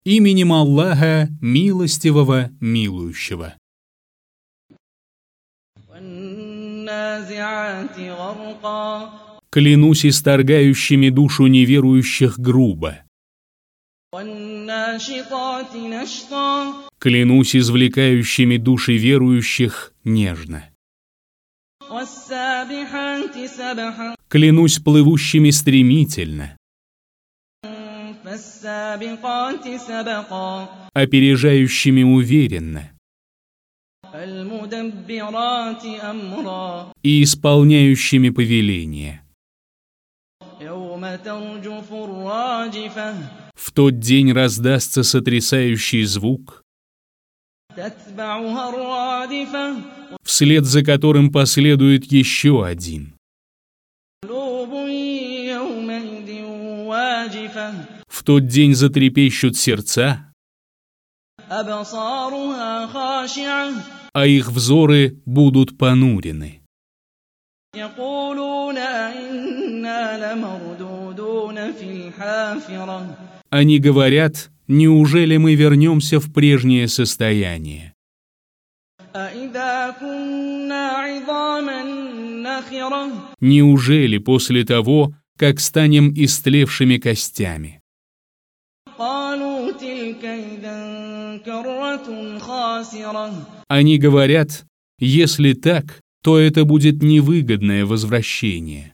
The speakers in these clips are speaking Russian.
Именем Аллаха, милостивого, милующего. Клянусь исторгающими душу неверующих грубо. Клянусь извлекающими души верующих нежно. Клянусь плывущими стремительно, опережающими уверенно и исполняющими повеление. В тот день раздастся сотрясающий звук, вслед за которым последует еще один. В тот день затрепещут сердца, а их взоры будут понурены. Они говорят: неужели мы вернемся в прежнее состояние? Неужели после того, как станем истлевшими костями? Они говорят: если так, то это будет невыгодное возвращение.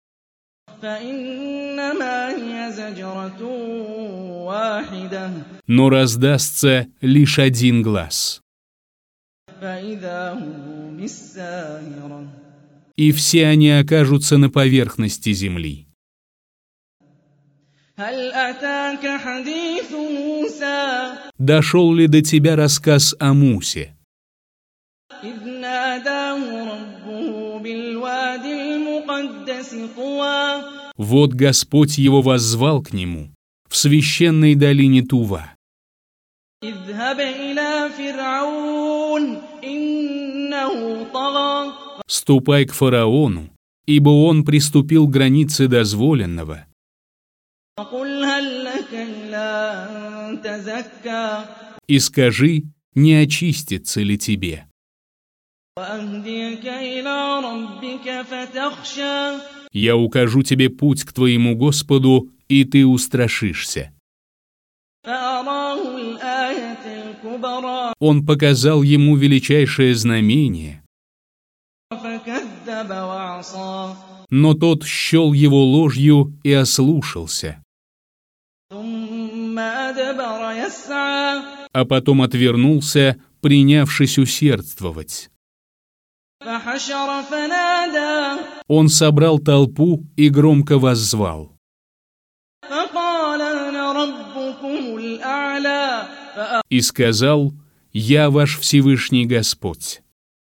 Но раздастся лишь один глас, и все они окажутся на поверхности земли. Дошел ли до тебя рассказ о Мусе? Вот Господь его воззвал к нему в священной долине Тува. Ступай к фараону, ибо он приступил к границе дозволенного. И скажи, не очистится ли тебе? Я укажу тебе путь к твоему Господу, и ты устрашишься. Он показал ему величайшее знамение, но тот счел его ложью и ослушался, а потом отвернулся, принявшись усердствовать. Он собрал толпу и громко воззвал: и сказал: «Я ваш Всевышний Господь».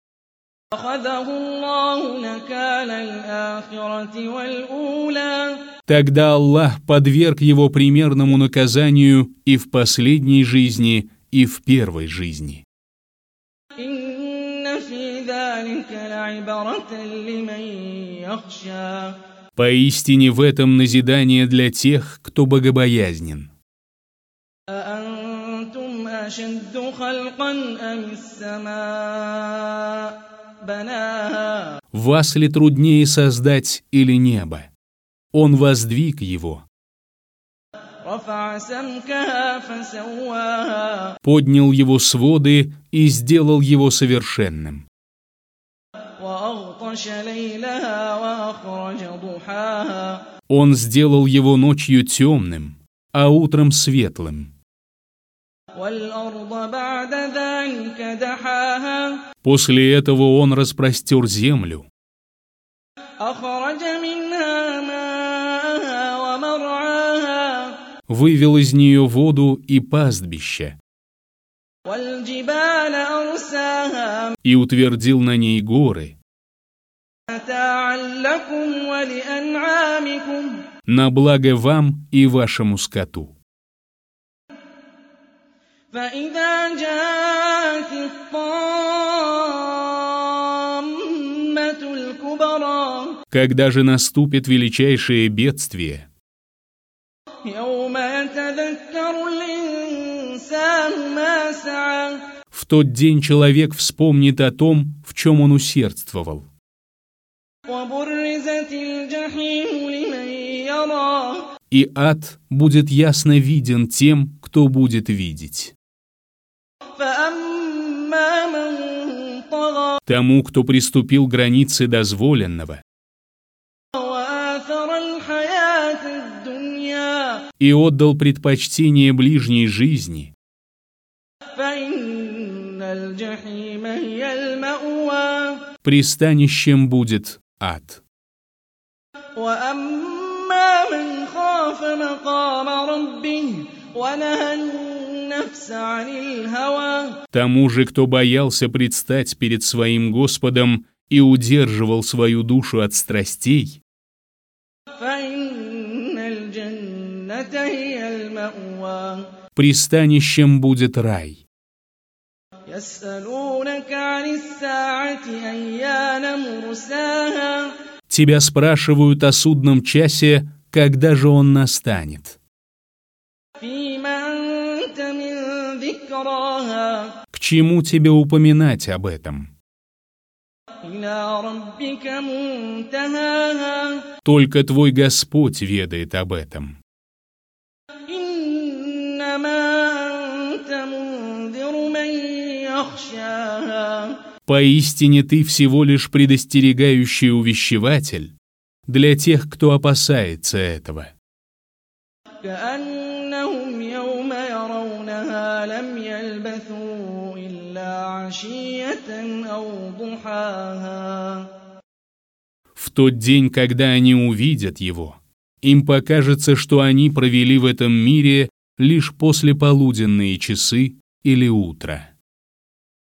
Тогда Аллах подверг его примерному наказанию и в последней жизни, и в первой жизни. Поистине в этом назидание для тех, кто богобоязнен. Вас ли труднее создать или небо? Он воздвиг его. Поднял его своды и сделал его совершенным. Он сделал его ночью темным, а утром светлым. После этого он распростер землю, вывел из нее воду и пастбища, и утвердил на ней горы, на благо вам и вашему скоту. Когда же наступит величайшее бедствие, الله ما سعى. В тот день человек вспомнит о том, в чем он усердствовал. وبرزت الجحيم لمن يرى. И ад будет ясно виден тем, кто будет видеть. فأما من طغى. Тому, кто приступил к границе дозволенного وآثر الحياة الدنيا. и отдал предпочтение ближней жизни, فإن الجحيم هي المأوى. пристанищем будет ад. وأما من خاف مقام ربه ونهى النفس عن الهوى. Тому же, кто боялся предстать перед своим Господом и удерживал свою душу от страстей, فإن الجنة هي المأوى. пристанищем будет рай. يسألونك عن الساعة أيان مرساها. Тебя спрашивают о судном часе, когда же он настанет. فيم أنت من ذكراها. К чему тебе упоминать об этом? إلى ربك منتهاها. Только твой Господь ведает об этом. إنما أنت منذر من يخشاها. Поистине ты всего лишь предостерегающий увещеватель для тех, кто опасается этого. كأنهم يوم يرونها لم يلبثوا إلا عشية أو ضحاها. В тот день, когда они увидят его, им покажется, что они провели в этом мире лишь послеполуденные часы или утро.